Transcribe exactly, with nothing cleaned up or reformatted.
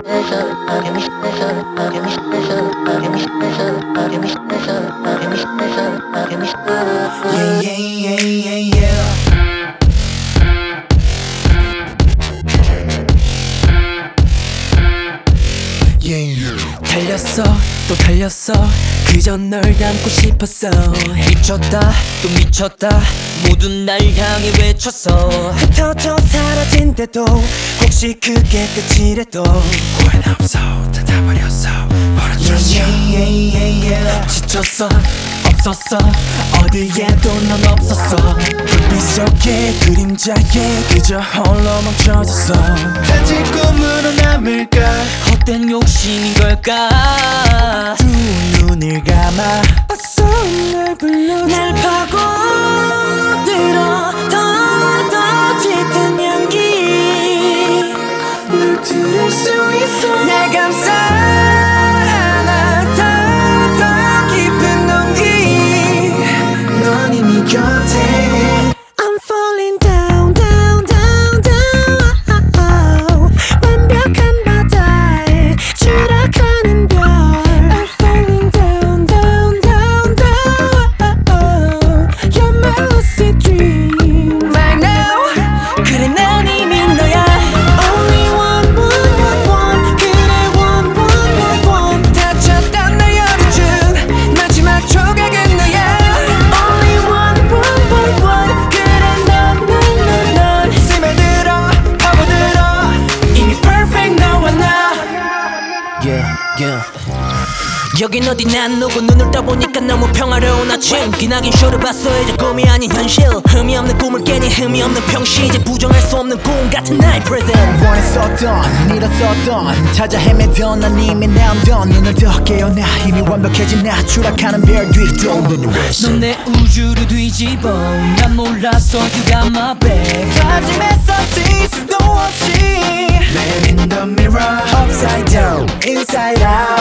special, give me special, give me special, give me special, give me special, give me special, give me special. Yeah, yeah, yeah, yeah, yeah. 달렸어 또 달렸어 그저 널 담고 싶었어. 미쳤다 또 미쳤다 모두 날 향해 외쳤어. 흩어져 사라진대도 혹시 그게 끝이래도 후회는 없어 다 다 버렸어 버려졌어. yeah, yeah, yeah, yeah. 지쳤어 없었어 어디에도 넌 없었어. 불빛 속에 그림자에 그저 홀로 멈춰졌어. 단지 꿈으로 남을까 헛된 욕심인 걸까. 두 눈을 감아 어서 날 불러 날 파고들어 더 더 짙은 연기 널 들을 수 있어. 날 감싸 안아 더 더 깊은 농기 넌 이미 곁에. I'm falling down down down down 완벽한 바다에 추락하는 별. I'm falling down down down down You're my lucid dream right now. 그래 난 이미 너야. Only one one one one 그래 one one one one 닫혔던 날 열어준 마지막 조각은 너야. Only one one one one 그래 넌 넌 넌 넌 스며들어 파고들어 이미 perfect 너와 나. yeah, yeah. 여긴 어디 난 누구 눈을 떠보니까 너무 평화로운 아침. 기나긴 쇼를 봤어 이제 꿈이 아닌 현실. 흠이 없는 꿈을 깨니 흠이 없는 평시. 이제 부정할 수 없는 꿈 같은 나의 present. 원했었던 잃었었던 찾아 헤매던 난 이미 남던 눈을 더 깨어나 이미 완벽해진 나 추락하는 별 뒤도 넌 내 우주를 뒤집어 난 몰랐어 You got my back. 다짐했어 뒤수도 없이 Man in the mirror upside down inside out